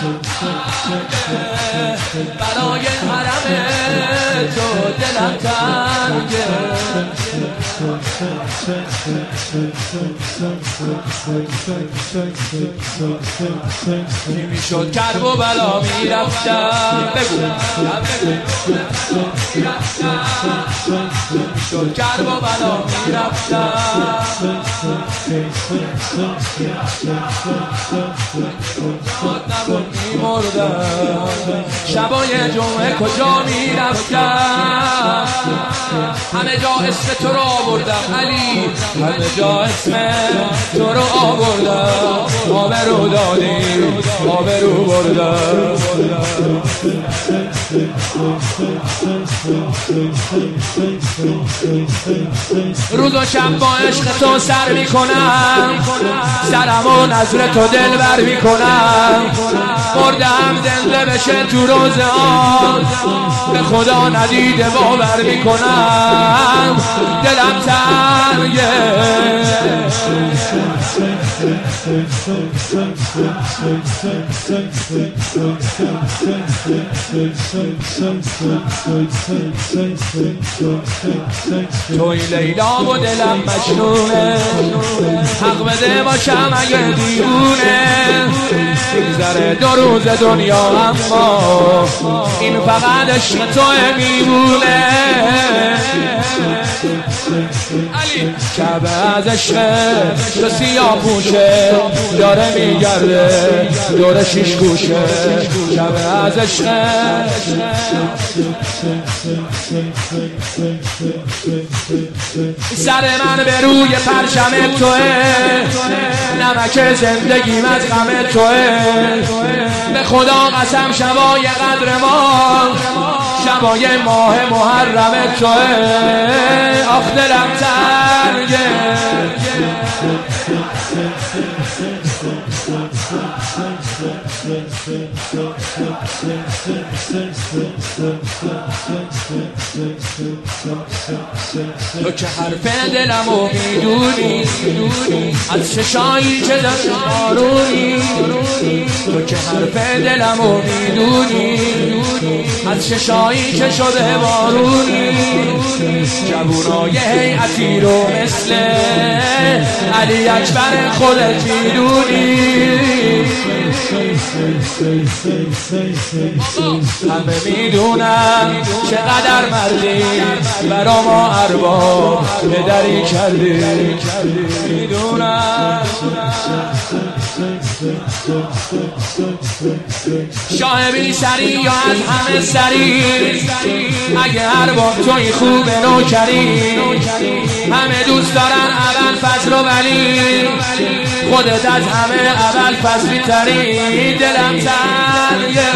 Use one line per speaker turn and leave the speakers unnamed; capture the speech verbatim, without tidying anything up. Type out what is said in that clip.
برای حرم تو دلم تنگه میشد کرب و بلا میرفتم بگو میشد کرب و بلا میرفتم نبود میمردم شبای جمعه کجا میرفتم همه جا اسم تو رو آوردم علی همه جا اسم تو رو آوردم آبرو دادی آبرو بردم روز و شب با عشق تو سر میکنم سرم و نظر تو دل بر میکنم مردم زنده بشه تو روز آن به خدا ندیده باور میکنم دلم تنگه توی لیلا و دلم مجنونه حق بده باشم اگه دیوونه بگذره دو روز دنیا اما این فقط عشق توه میمونه علی شب از عشق تو سیاه پوشه داره میگرده دور شیش گوشه شب از عشق سر من به روی پرچم توه نمک زندگیم از غم توه به خدا قسم شبای قدر ما شبای ماه محرم توه آخ دلم تنگه تو که حرف دلمو میدونی از چشایی که در بارونی تو که حرف دلمو میدونی از چشایی که شده بارونی جوونای هیئتی رو مثل علی اکبر خودت میدونی همه میدونم چقدر مردی برا ما ارباب پدری کردی میدونم شاه بی سری یا از همه سری اگه ارباب توی خوب نوکری همه دوست دارن اول فضل و ولی خودت از همه اول فضلی تری دلم تنگه